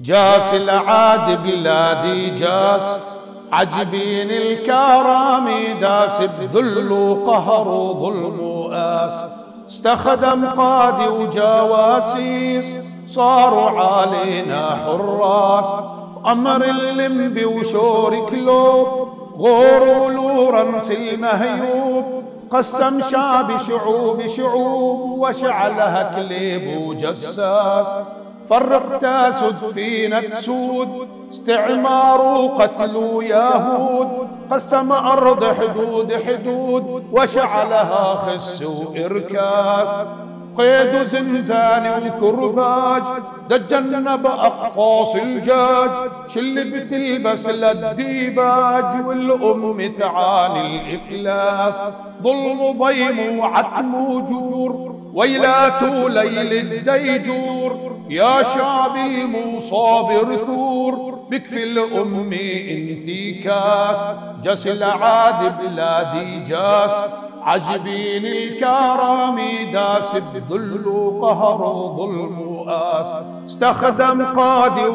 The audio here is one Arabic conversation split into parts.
جاس العاد بلادي جاس عجبين الكرام داس بذل وقهر وظلم وآس استخدم قادي وجواسيس صاروا علينا حراس أمر اللمبي وشور كلوب غور ولورنس المهيوب قسم شعب شعوب شعوب وشعلها كليب وجساس فرق تاسد فينا تسود استعمار وقتل ويهود قسم أرض حدود حدود وشعلها خس وإركاس قيد زنزاني وكرباج دجنب أقفاص الجاج شل بتلبس للديباج والأم تعاني الإفلاس ظلم ضيم وعتم وجور ويلات ليل الديجور يا شعب المصابر ثور بكفي الأمي انتي كاس جاس العاد بلادي جاس عجبين الكرام داس بذل وقهر وظلم وآس استخدم قادي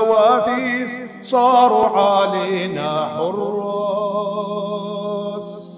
وجواسيس صاروا علينا حراس.